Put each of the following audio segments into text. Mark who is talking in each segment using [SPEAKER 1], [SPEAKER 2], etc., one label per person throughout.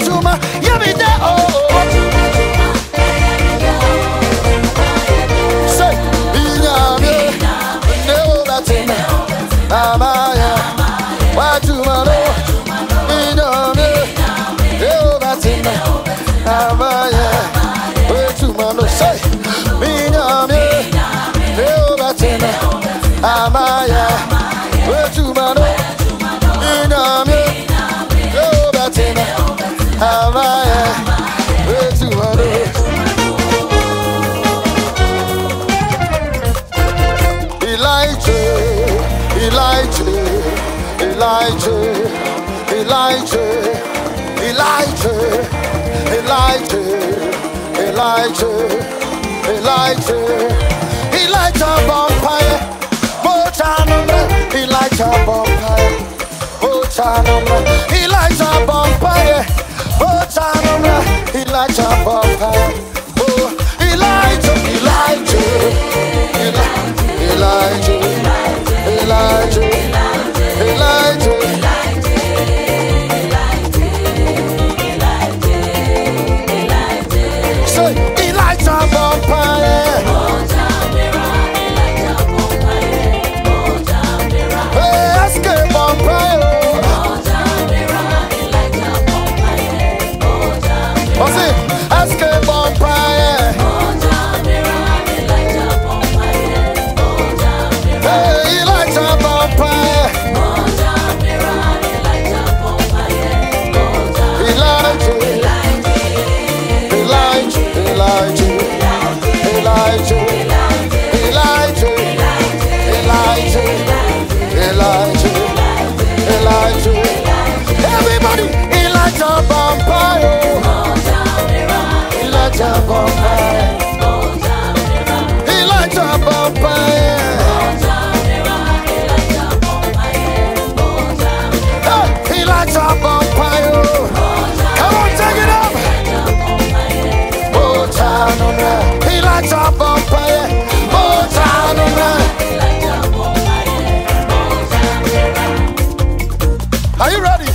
[SPEAKER 1] Wetuma, Yamida, say, Binyame, no, that's it. Amaya, Wetuma, Binyame, no, that's it. Amaya, Wetuma, say, Binyame, no, that's it. Amaya, Wetuma, Binyame, no, that's it. Amaya, Wetuma. Elijah vampire, Bochanumra, Elijah vampire, Bochanumra, Elijah vampire, Bochanumra, Elijah vampire, oh, Elijah, say Elijah vampire. Everybody, Elijah vampire, Elijah vampire, Elijah vampire, Elijah vampire. Come on, take it up. Elijah vampire, are you ready?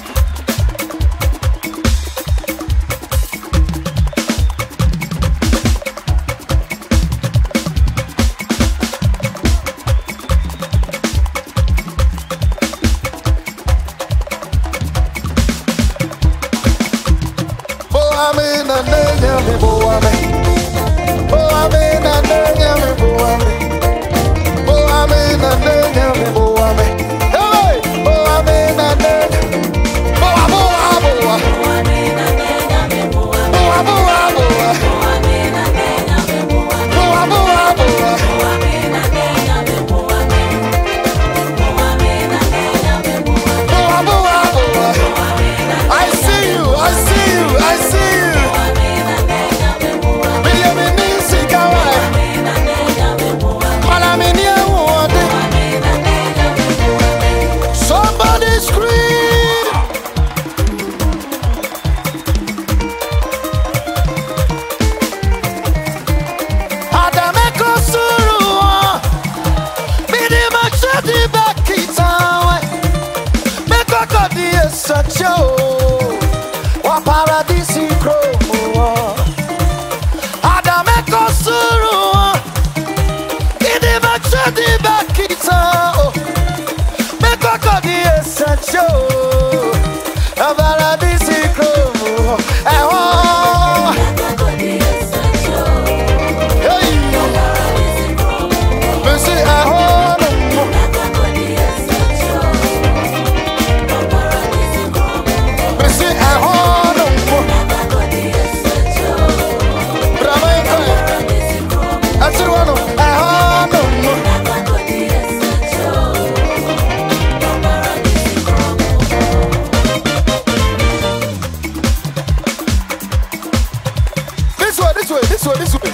[SPEAKER 1] This way.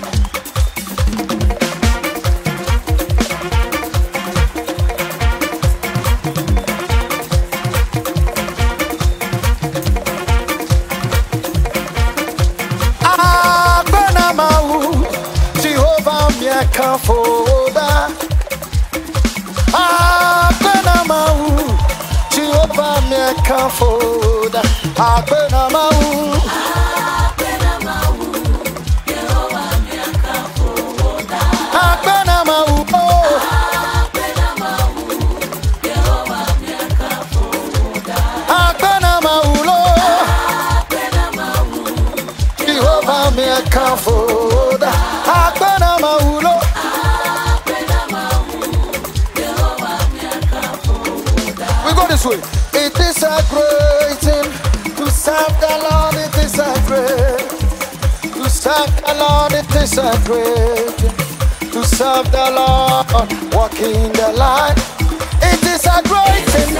[SPEAKER 1] Jehovah me kafoda. Jehovah me kafoda. We go this way. It is a great thing to serve the Lord. It is a great to serve the Lord. It is a great thing to serve the Lord. Walk in the light. It is a great thing.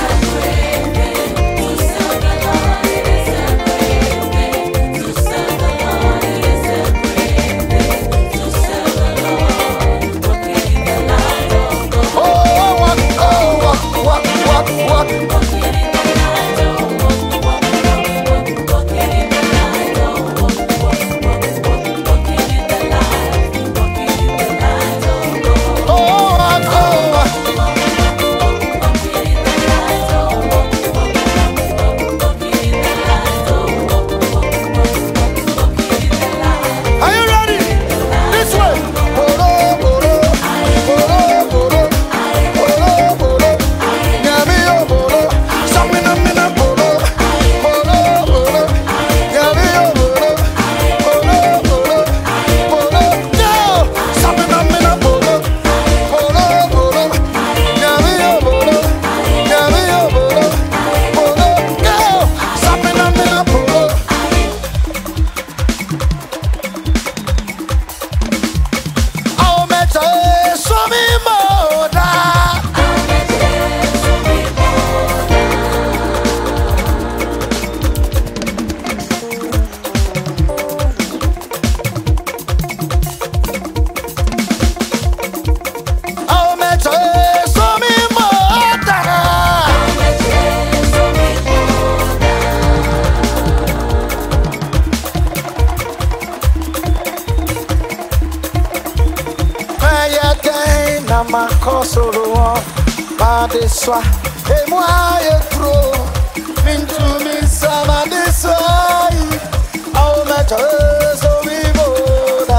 [SPEAKER 1] Ma kosoro ma de swa e moi e tro into mi sama de sai au ma so vivo da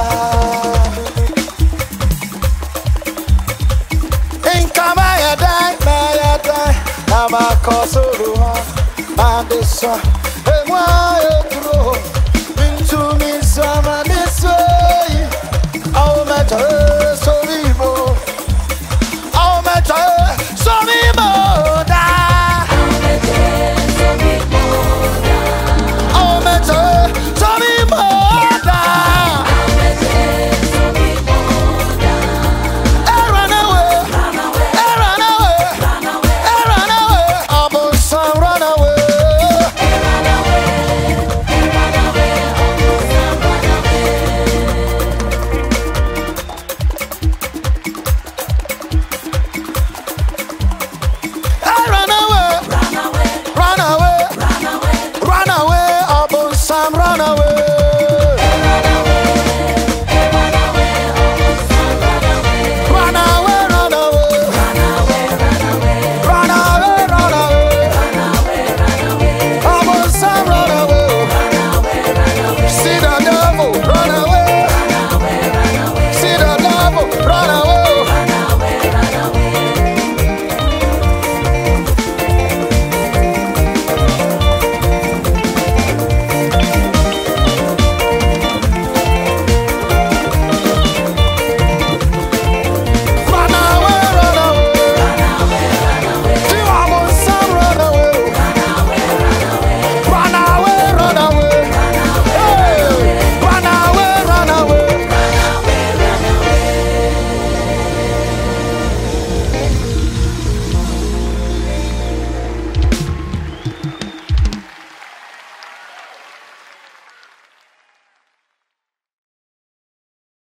[SPEAKER 1] in kama ya dai na ma kosoro ma de swa